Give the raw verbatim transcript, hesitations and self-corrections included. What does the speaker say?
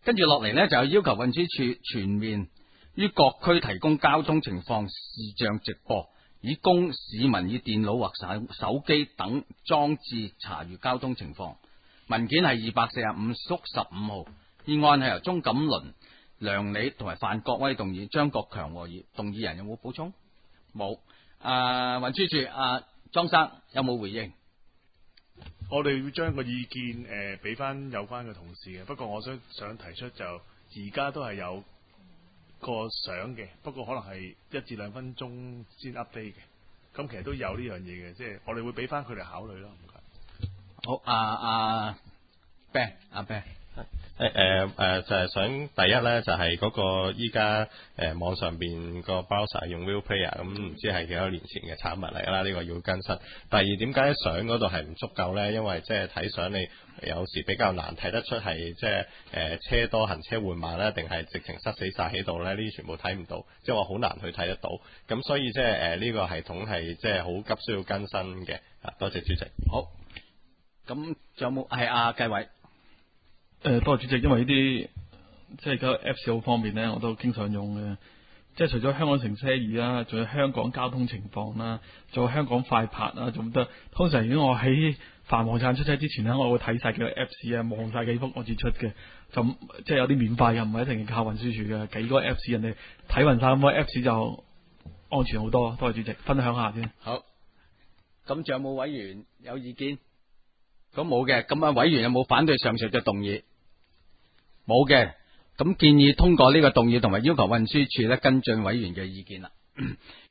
跟住落嚟呢，就有要求運輸署全面於各區提供交通情況視像直播，以供市民以電腦或手手機等裝置查閱交通情況。文件係二百四十五縮十五號。議案係由鍾錦麟、梁理同埋范國威動議，張國強和議動議人有冇補充？冇。啊，運輸署啊，莊生有冇回應？ 我哋要將個意見誒俾翻有關嘅同事嘅，不過我想想提出就而家都係有個相嘅，不過可能係一至兩分鐘先 update 嘅，咁其實都有呢樣嘢嘅，即係我哋會俾翻佢哋考慮咯。唔該。 好，啊啊 Ben 阿 Ben。 誒誒誒，就係想第一咧，就係嗰個依家誒網上邊個 browser 用 View Player，咁唔知係幾多年前嘅產物嚟啦，呢個要更新。第二，點解相嗰度係唔足夠咧？因為即係睇相你有時比較難睇得出係即係誒車多行車緩慢咧，定係直情塞死晒喺度咧？呢啲全部睇唔到，即係話好難去睇得到。咁所以即係誒呢個系統係即係好急需要更新嘅。啊，多謝主席。 好，咁仲有冇係阿繼偉？ 誒、呃，多謝主席，因為呢啲即係個 Apps 好方便咧，我都經常用嘅。即係除咗香港乘車易啦，仲有香港交通情況啦，仲有香港快拍啊，仲得。通常如果我喺繁忙時間出車之前咧，我會睇晒幾個 Apps 啊，望晒幾幅我至出嘅。就即係有啲免費嘅，唔係一定要靠運輸署嘅。幾個 Apps 人哋睇勻晒咁個 Apps 就安全好多。多謝主席，分享下先。 好，咁仲有冇委員有意見？咁冇嘅，咁啊委員有冇反對上述嘅動議？冇嘅，咁建議通過呢個動議同埋要求運輸署咧跟進委員嘅意見啦。